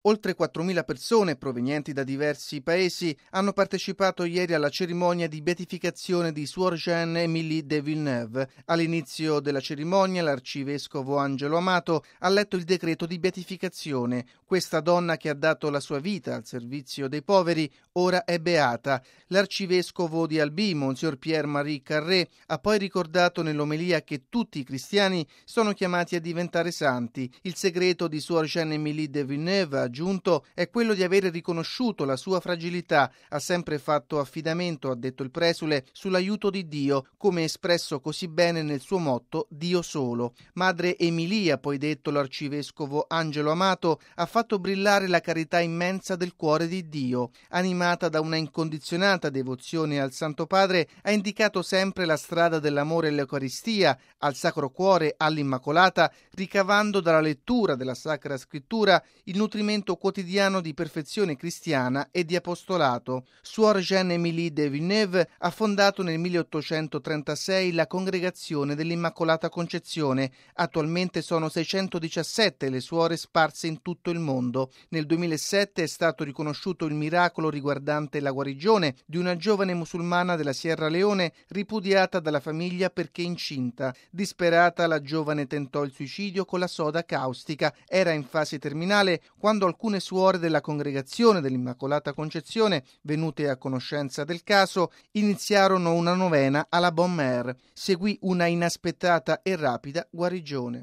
Oltre 4.000 persone provenienti da diversi paesi hanno partecipato ieri alla cerimonia di beatificazione di Suor Jeanne-Émilie de Villeneuve. All'inizio della cerimonia l'arcivescovo Angelo Amato ha letto il decreto di beatificazione. Questa donna che ha dato la sua vita al servizio dei poveri ora è beata. L'arcivescovo di Albi, Monsignor Pierre-Marie Carré, ha poi ricordato nell'omelia che tutti i cristiani sono chiamati a diventare santi. Il segreto di Suor Jeanne-Émilie de Villeneuve, ha aggiunto, è quello di avere riconosciuto la sua fragilità. Ha sempre fatto affidamento, ha detto il presule, sull'aiuto di Dio, come espresso così bene nel suo motto Dio solo. Madre Emilia, ha poi detto l'arcivescovo Angelo Amato, ha fatto brillare la carità immensa del cuore di Dio. Animata da una incondizionata devozione al Santo Padre, ha indicato sempre la strada dell'amore all'Eucaristia, al Sacro Cuore, all'Immacolata, ricavando dalla lettura della Sacra Scrittura il nutrimento quotidiano di perfezione cristiana e di apostolato. Suor Jeanne-Émilie de Villeneuve ha fondato nel 1836 la Congregazione dell'Immacolata Concezione. Attualmente sono 617 le suore sparse in tutto il mondo. Nel 2007 è stato riconosciuto il miracolo riguardante la guarigione di una giovane musulmana della Sierra Leone ripudiata dalla famiglia perché incinta. Disperata, la giovane tentò il suicidio con la soda caustica. Era in fase terminale quando alcune suore della Congregazione dell'Immacolata Concezione, venute a conoscenza del caso, iniziarono una novena alla Bonne Mère. Seguì una inaspettata e rapida guarigione.